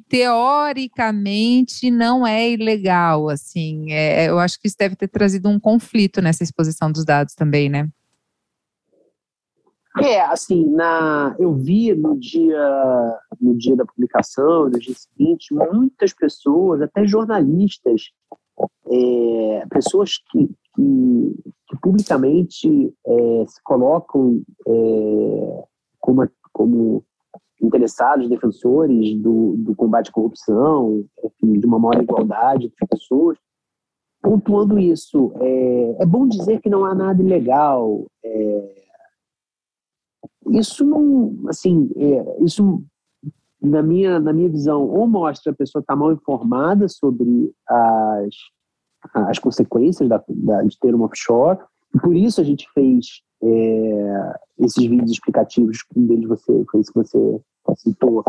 teoricamente não é ilegal, assim. É, eu acho que isso deve ter trazido um conflito nessa exposição dos dados também, né? É, assim, na, eu vi no dia, no dia da publicação, no dia seguinte, muitas pessoas, até jornalistas, é, pessoas que, que, que publicamente é, se colocam é, como, como interessados, defensores do, do combate à corrupção, enfim, de uma maior igualdade entre pessoas, pontuando isso. É, é bom dizer que não há nada ilegal. É, Isso não, assim, é, isso na minha, na minha visão, ou mostra a pessoa estar mal informada sobre as, as consequências da, da, de ter uma offshore, e por isso a gente fez é, esses vídeos explicativos, um deles você, foi isso que você citou,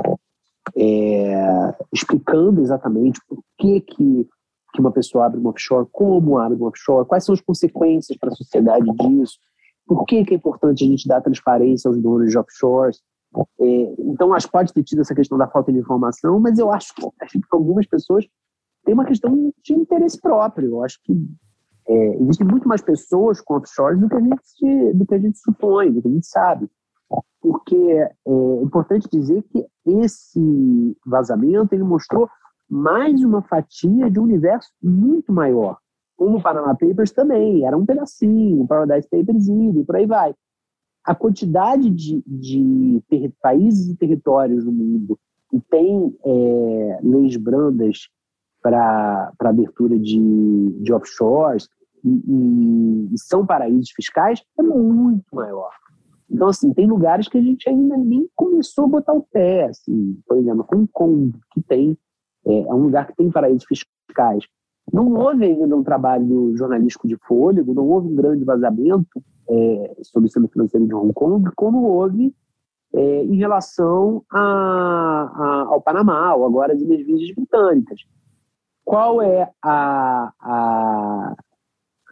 é, explicando exatamente por que, que, que uma pessoa abre uma offshore, como abre uma offshore, quais são as consequências para a sociedade disso, por que, que é importante a gente dar transparência aos donos de offshores. É, então, acho que pode ter tido essa questão da falta de informação, mas eu acho que, acho que para algumas pessoas tem uma questão de interesse próprio. Eu acho que é, existem muito mais pessoas com offshores do que a gente, do que a gente supõe, do que a gente sabe. Porque é importante dizer que esse vazamento ele mostrou mais uma fatia de um universo muito maior. Como o Panama Papers também, era um pedacinho, o Paradise Papers e por aí vai. A quantidade de, de ter, países e territórios no mundo que tem é, leis brandas para abertura de, de offshores e, e, e são paraísos fiscais é muito maior. Então, assim, tem lugares que a gente ainda nem começou a botar o pé. Assim, por exemplo, Hong Kong, que tem, é, é um lugar que tem paraísos fiscais. Não houve ainda um trabalho jornalístico de fôlego, não houve um grande vazamento é, sobre o sistema financeiro de Hong Kong, como houve é, em relação a, a, ao Panamá, ou agora as Ilhas Virgens Britânicas. Qual é a, a,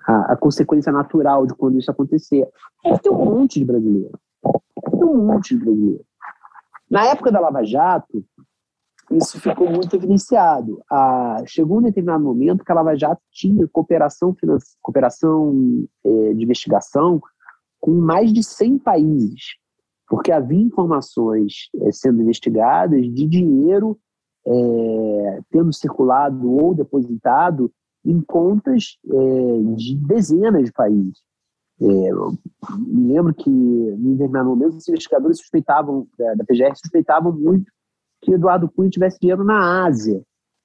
a, a consequência natural de quando isso acontecer. Deve ter um monte de brasileiro. Tem um monte de brasileiro. Na época da Lava Jato, isso ficou muito evidenciado. Ah, chegou um determinado momento que a Lava Jato tinha cooperação, finance... cooperação é, de investigação com mais de cem países, porque havia informações é, sendo investigadas de dinheiro é, tendo circulado ou depositado em contas é, de dezenas de países. É, eu me lembro que, em determinado momento, os investigadores suspeitavam, da, da P G R, suspeitavam muito que Eduardo Cunha tivesse dinheiro na Ásia.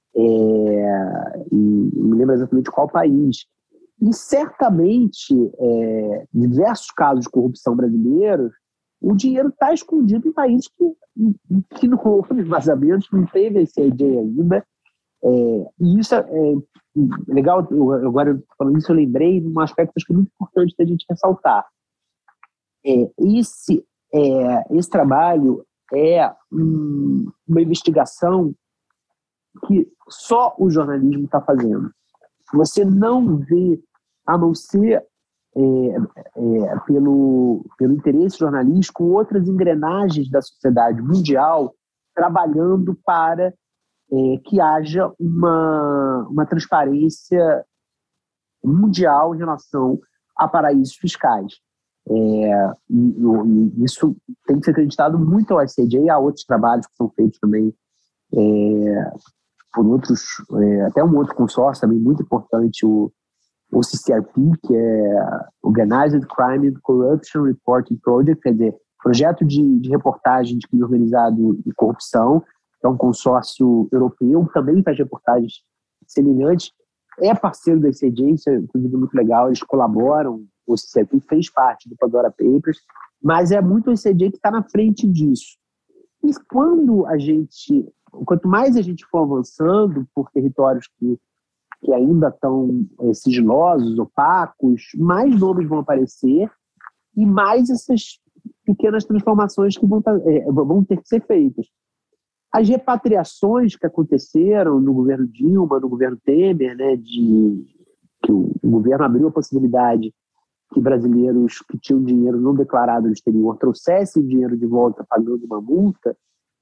É, e não me lembro exatamente qual país. E, certamente, é, diversos casos de corrupção brasileiros, o dinheiro está escondido em países que, que não houve vazamentos, não teve esse I C J ainda. É, e isso é, é legal, eu, agora falando isso eu lembrei de um aspecto acho que é muito importante da gente ressaltar. É, esse, é, esse trabalho é um, uma investigação que só o jornalismo está fazendo. Você não vê, a não ser é, é, pelo, pelo interesse jornalístico, outras engrenagens da sociedade mundial trabalhando para É, que haja uma, uma transparência mundial em relação a paraísos fiscais. É, e, e isso tem que ser acreditado muito ao I C J, há outros trabalhos que são feitos também é, por outros, é, até um outro consórcio também muito importante, o, o C C R P, que é Organized Crime and Corruption Reporting Project, quer dizer, projeto de, de reportagem de crime organizado e corrupção. É um consórcio europeu, que também faz reportagens semelhantes, é parceiro do I C J, isso é inclusive muito legal, eles colaboram, o C C R P fez parte do Pandora Papers, mas é muito o I C J que está na frente disso. E quando a gente, quanto mais a gente for avançando por territórios que, que ainda estão é, sigilosos, opacos, mais nomes vão aparecer e mais essas pequenas transformações que vão, tá, é, vão ter que ser feitas. As repatriações que aconteceram no governo Dilma, no governo Temer, né, de, que o, o governo abriu a possibilidade que brasileiros que tinham dinheiro não declarado no exterior trouxessem dinheiro de volta pagando uma multa,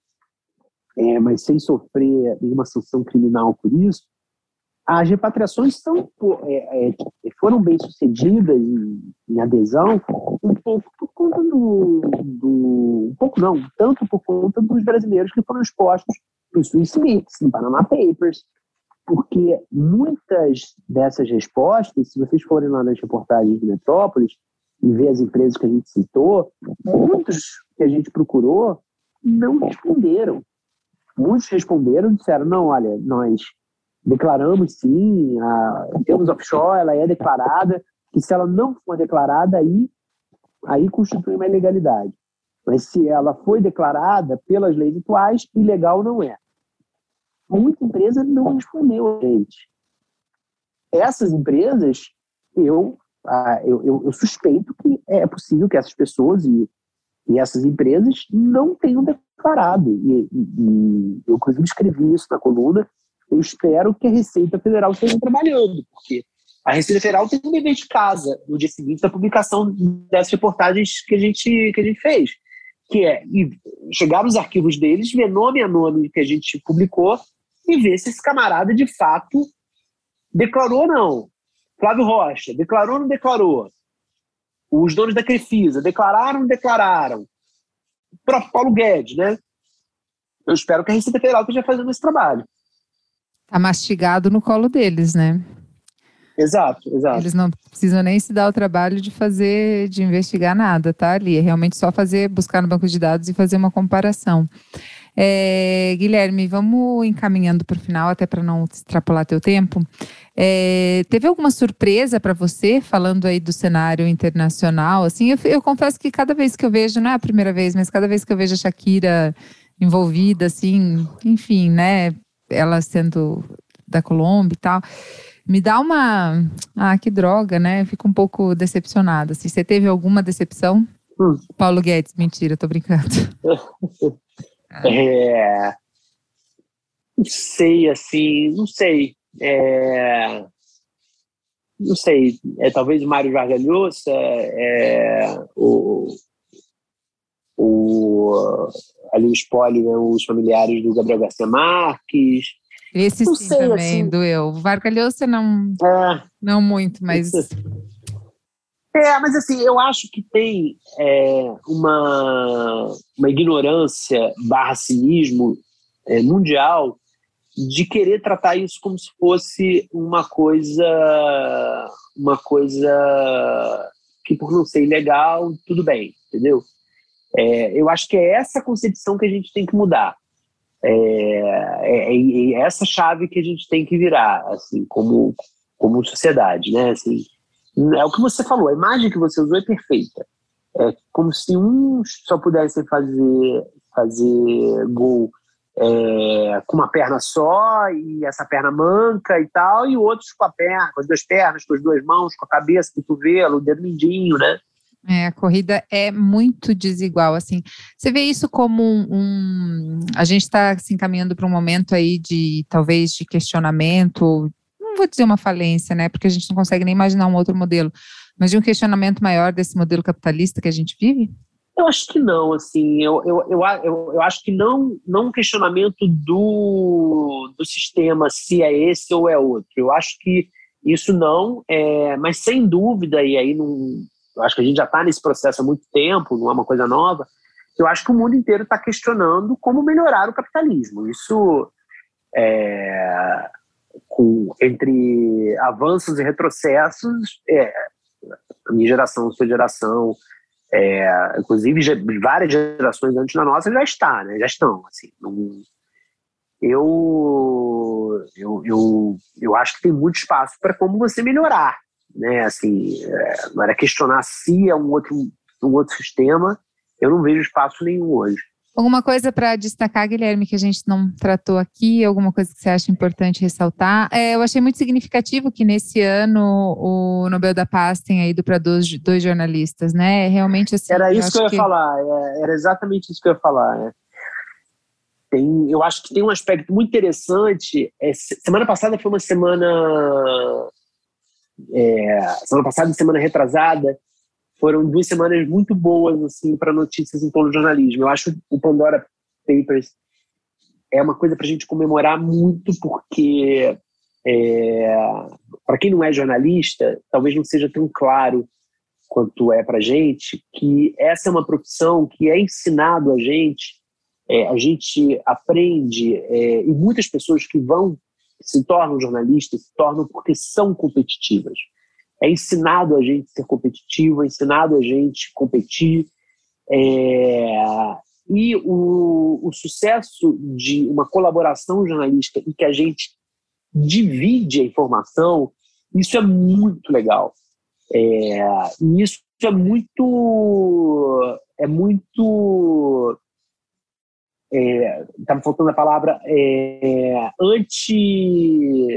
é, mas sem sofrer nenhuma sanção criminal por isso. As repatriações são, é, é, foram bem sucedidas em, em adesão, um pouco por conta do, do... Um pouco não, tanto por conta dos brasileiros que foram expostos no Swiss Leaks, no Panama Papers, porque muitas dessas respostas, se vocês forem lá nas reportagens de Metrópolis e ver as empresas que a gente citou, muitos que a gente procurou não responderam. Muitos responderam e disseram, não, olha, nós declaramos sim, a, temos offshore, ela é declarada, que se ela não for declarada, aí, aí constitui uma ilegalidade. Mas se ela foi declarada pelas leis atuais, ilegal não é. Muita empresa não respondeu a gente. Essas empresas, eu, eu, eu, eu suspeito que é possível que essas pessoas e, e essas empresas não tenham declarado. E, e, e eu, inclusive, escrevi isso na coluna. Eu espero que a Receita Federal esteja trabalhando, porque a Receita Federal tem um dever de casa no dia seguinte da publicação dessas reportagens que a gente, que a gente fez, que é chegar nos arquivos deles, ver nome a nome que a gente publicou e ver se esse camarada de fato declarou ou não. Flávio Rocha, declarou ou não declarou? Os donos da Crefisa, declararam ou não declararam? O próprio Paulo Guedes, né? Eu espero que a Receita Federal esteja fazendo esse trabalho. Tá mastigado no colo deles, né? Exato, exato. Eles não precisam nem se dar o trabalho de fazer, de investigar nada, tá ali. É realmente só fazer, buscar no banco de dados e fazer uma comparação. É, Guilherme, vamos encaminhando para o final, até para não extrapolar teu tempo. É, teve alguma surpresa para você, falando aí do cenário internacional? Assim, eu, eu confesso que cada vez que eu vejo, não é a primeira vez, mas cada vez que eu vejo a Shakira envolvida, assim, enfim, né? Ela sendo da Colômbia e tal, me dá uma... Ah, que droga, né? Eu fico um pouco decepcionada. Assim, você teve alguma decepção? Hum. Paulo Guedes, mentira, tô brincando. É... Não sei, assim, não sei. É... não sei, é talvez o Mário Vargas Llosa, é, o, o, ali o spoiler, né, os familiares do Gabriel Garcia Marques. Esse não sim sei, também assim, doeu. O Vargas Llosa não, é, não muito, mas... É, mas assim, eu acho que tem é, uma, uma ignorância barra cinismo é, mundial de querer tratar isso como se fosse uma coisa, uma coisa que, por não ser ilegal, tudo bem, entendeu? É, eu acho que é essa concepção que a gente tem que mudar. É, é, é essa chave que a gente tem que virar, assim, como, como sociedade, né? Assim, é o que você falou, a imagem que você usou é perfeita. É como se uns só pudessem fazer, fazer gol é, com uma perna só e essa perna manca e tal, e outros com a perna, com as duas pernas, com as duas mãos, com a cabeça, com o cotovelo, o dedo mindinho, né? É, a corrida é muito desigual, assim. Você vê isso como um... um a gente está se encaminhando para um momento aí de, talvez, de questionamento, não vou dizer uma falência, né, porque a gente não consegue nem imaginar um outro modelo, mas de um questionamento maior desse modelo capitalista que a gente vive? Eu acho que não, assim, eu, eu, eu, eu, eu acho que não, não um questionamento do, do sistema, se é esse ou é outro. Eu acho que isso não, é, mas sem dúvida, e aí não... Eu acho que a gente já está nesse processo há muito tempo, não é uma coisa nova. Eu acho que o mundo inteiro está questionando como melhorar o capitalismo. Isso, é, com, entre avanços e retrocessos, é, a minha geração, a sua geração, é, inclusive várias gerações antes da nossa já está, né? Já estão. Assim, não, eu, eu, eu, eu acho que tem muito espaço para como você melhorar. Né, assim, é, não era questionar se é um outro, um outro sistema, eu não vejo espaço nenhum hoje. Alguma coisa para destacar, Guilherme, que a gente não tratou aqui? Alguma coisa que você acha importante ressaltar? É, eu achei muito significativo que nesse ano o Nobel da Paz tenha ido para dois, dois jornalistas, né? Realmente assim. Era isso eu que eu ia que... falar, é, era exatamente isso que eu ia falar. Né? Tem, eu acho que tem um aspecto muito interessante. É, semana passada foi uma semana. É, semana passada e semana retrasada foram duas semanas muito boas assim, para notícias em torno do jornalismo. Eu acho que o Pandora Papers é uma coisa para a gente comemorar muito, porque é, para quem não é jornalista, talvez não seja tão claro quanto é para a gente, que essa é uma profissão que é ensinado a gente, é, a gente aprende, é, e muitas pessoas que vão se tornam jornalistas, se tornam porque são competitivas. É ensinado a gente ser competitivo, é ensinado a gente competir. É... E o, o sucesso de uma colaboração jornalística em que a gente divide a informação, isso é muito legal. É... E isso é muito... É muito... É, tá me faltando a palavra é, anti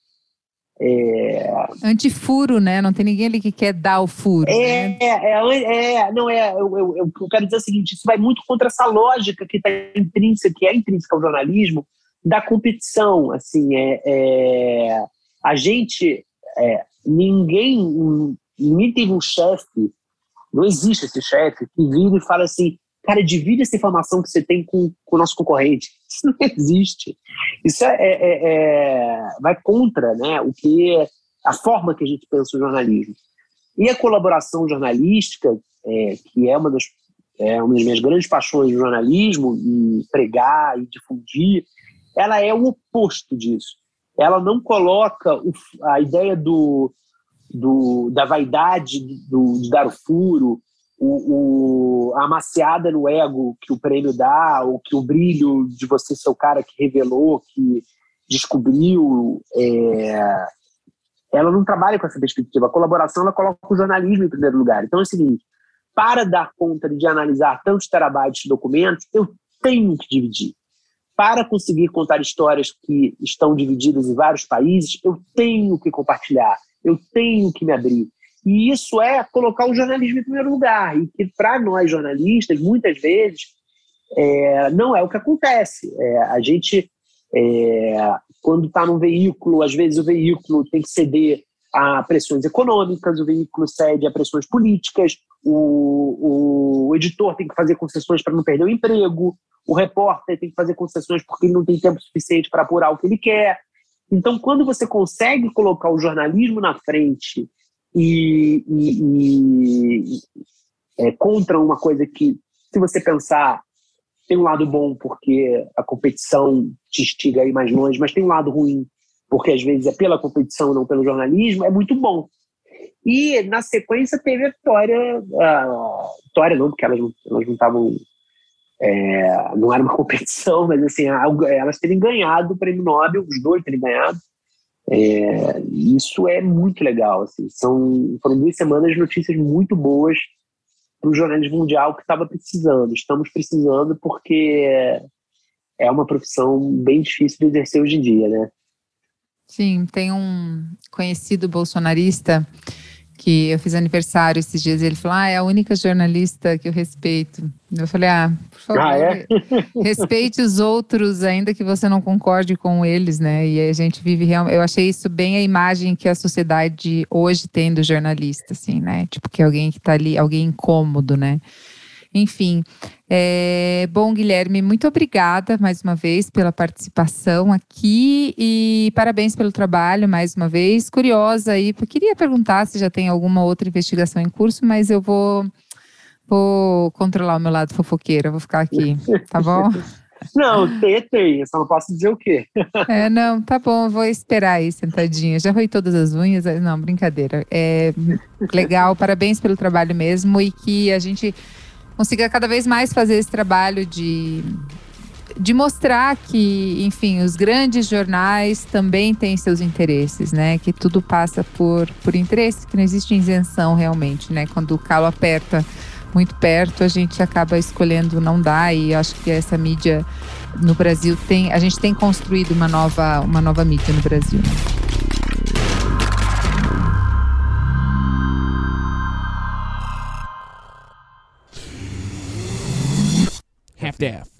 é, antifuro, né? Não tem ninguém ali que quer dar o furo, é, né? É, é, não é. Eu, eu, eu quero dizer o seguinte: isso vai muito contra essa lógica que está intrínseca, que é intrínseca ao jornalismo, da competição. Assim, é, é a gente, é, ninguém, ninguém teve um chefe, não existe esse chefe que vira e fala assim: cara, divide essa informação que você tem com, com o nosso concorrente. Isso não existe. Isso é, é, é, vai contra, né, o que, a forma que a gente pensa o jornalismo. E a colaboração jornalística, é, que é uma das, é uma das minhas grandes paixões do jornalismo, e pregar e difundir, ela é o oposto disso. Ela não coloca o, a ideia do, do, da vaidade do, de dar o furo, O, o, a amaciada no ego que o prêmio dá, ou que o brilho de você ser o cara que revelou, que descobriu, é, ela não trabalha com essa perspectiva. A colaboração, ela coloca o jornalismo em primeiro lugar. Então é o seguinte: para dar conta de analisar tantos terabytes de documentos, eu tenho que dividir. Para conseguir contar histórias que estão divididas em vários países, eu tenho que compartilhar, eu tenho que me abrir. E isso é colocar o jornalismo em primeiro lugar. E que, para nós jornalistas, muitas vezes, é, não é o que acontece. É, a gente, é, quando está num veículo, às vezes o veículo tem que ceder a pressões econômicas, o veículo cede a pressões políticas, o, o editor tem que fazer concessões para não perder o emprego, o repórter tem que fazer concessões porque ele não tem tempo suficiente para apurar o que ele quer. Então, quando você consegue colocar o jornalismo na frente e, e, e é, contra uma coisa que, se você pensar, tem um lado bom porque a competição te instiga a ir mais longe, mas tem um lado ruim porque às vezes é pela competição, não pelo jornalismo, é muito bom. E na sequência teve a Vitória, a Vitória não, porque elas não elas não estavam, é, não era uma competição, mas assim, elas terem ganhado o Prêmio Nobel, os dois terem ganhado, é, isso é muito legal, assim, são, foram duas semanas de notícias muito boas para o jornalismo mundial que estava precisando, estamos precisando porque é uma profissão bem difícil de exercer hoje em dia, né? Sim, tem um conhecido bolsonarista que eu fiz aniversário esses dias, e ele falou, ah, é a única jornalista que eu respeito. Eu falei, ah, por favor, ah, é? respeite os outros, ainda que você não concorde com eles, né? E a gente vive realmente, eu achei isso bem a imagem que a sociedade hoje tem do jornalista, assim, né? Tipo, que é alguém que tá ali, alguém incômodo, né? Enfim, é, bom, Guilherme, muito obrigada mais uma vez pela participação aqui e parabéns pelo trabalho mais uma vez. Curiosa aí, eu queria perguntar se já tem alguma outra investigação em curso, mas eu vou, vou controlar o meu lado fofoqueiro, vou ficar aqui, tá bom? Não, tem, tem, eu só não posso dizer o quê. É, não, tá bom, eu vou esperar aí sentadinha. Já roí todas as unhas, não, brincadeira. É legal, parabéns pelo trabalho mesmo e que a gente consiga cada vez mais fazer esse trabalho de, de mostrar que, enfim, os grandes jornais também têm seus interesses, né? Que tudo passa por, por interesse, que não existe isenção realmente, né? Quando o calo aperta muito perto, a gente acaba escolhendo não dar, e acho que essa mídia no Brasil tem, a gente tem construído uma nova, uma nova mídia no Brasil. Half-Death.